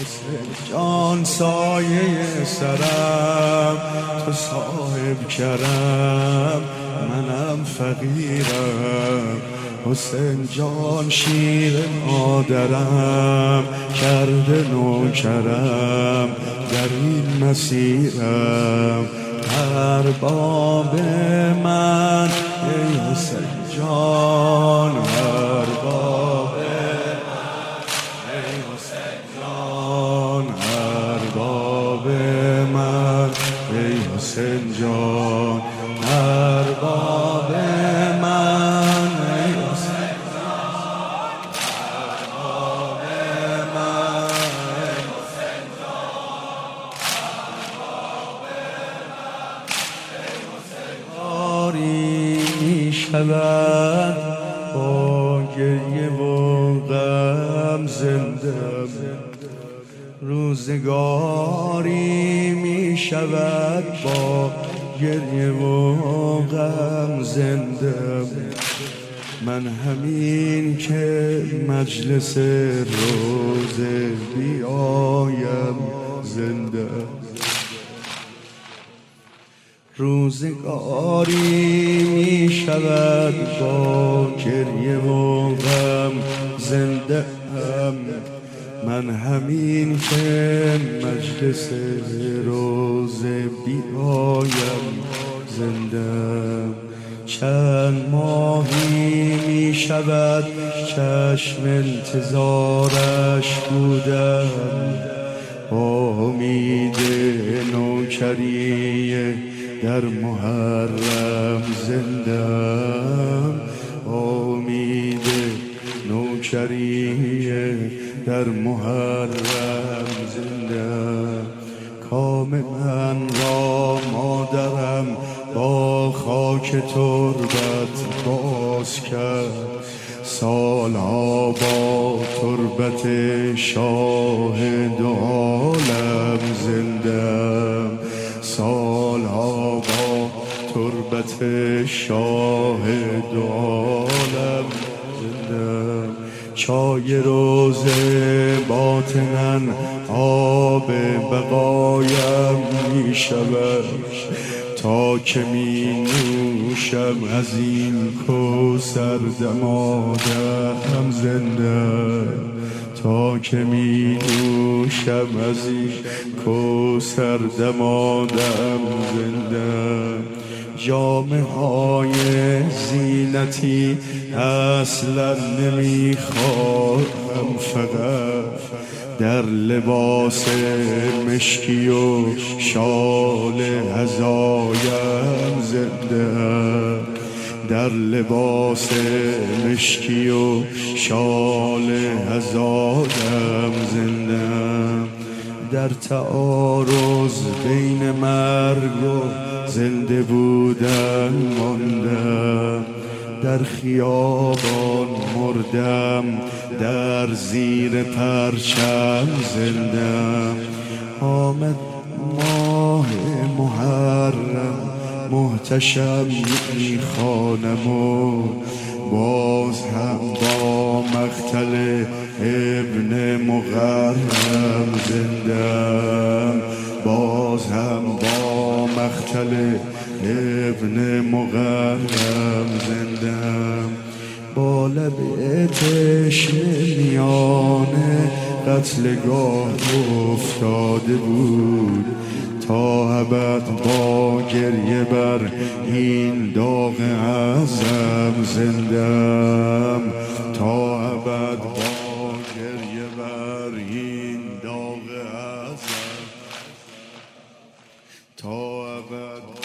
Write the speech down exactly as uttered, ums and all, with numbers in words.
جان سایه سرم، تو صاحب کرم منم فقیرم. حسین جان شیر مادرم، کرده نوکرم در این مسیرم. ارباب من ای حسین جان، ارباب من ای حسین جان، ارباب من ای حسین جان، ارباب من ای حسین جان، ارباب من ای حسین جان، ارباب من ای حسین جان. می شود با گریه و غم زنده، روزگاری می شود با گریه و غم زنده. من همین که مجلس روزه بیایم زنده، روزگاری می شود با گریه و غم زنده ام. من همین که مجلس روزه بیایم زنده. چند ماهی می شود چشم انتظارش بودم، امید نوکری در محرم زندم، امید نوکری در محرم زندم. کام من را مادرم با خاک تربت باز کرد، سالها با تربت شاهد عالم زندم، سالها با تربت شاهد عالم زندم. چای روزه باطناً آب بقایم می شود، تا که می نوشم از این کوثر دمادم زنده، تا که می نوشم از این کوثر دمادم زنده. جامه های زینتی اصلا نمی خواهم، فقط در لباس مشکی و شال هزایم زنده، در لباس مشکی و شال هزایم زنده. در تعارض بین مرگ و زنده بودن ماندم، در خیابان مردم، در زیر پرچم زندم. آمد ماه محرم محتشم میخوانم و باز هم با مقتل ابن مقرم زندم، باز هم با مقتل ابن مقرم زندم. با لب تشنه میان قتلگاه افتاده بود، تا ابد با گریه بر این داغ عزم زندم، تا ابد با گریه بر این داغ عزم، تا ابد